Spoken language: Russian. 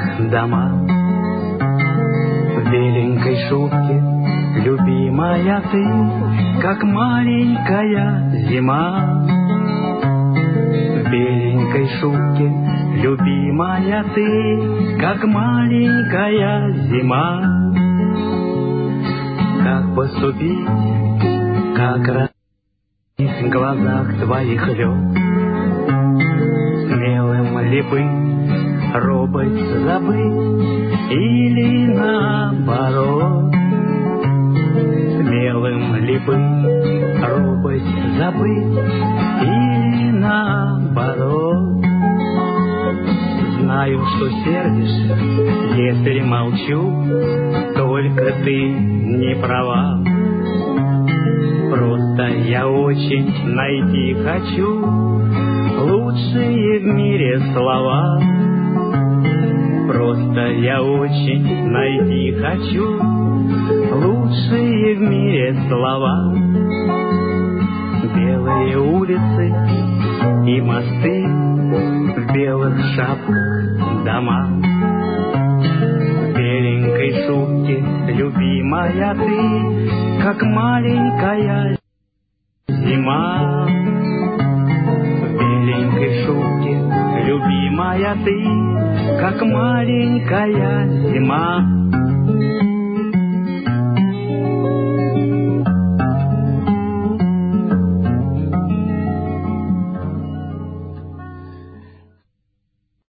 дома. В беленькой шубке, любимая ты, как маленькая зима. В беленькой шубке, любимая ты, как маленькая зима. Как поступить, как рассмотреть в глазах твоих лед? Смелым ли быть, робость забыть, или наоборот? Смелым ли быть, робость забыть, или наоборот? Знаю, что сердишься, если молчу, только ты не права. Просто я очень найти хочу лучшие в мире слова. Просто я очень найти хочу лучшие в мире слова. Белые улицы и мосты, в белых шапках дома. В беленькой шубке, любимая ты, как маленькая зима. В беленькой шубке, любимая ты, как маленькая зима.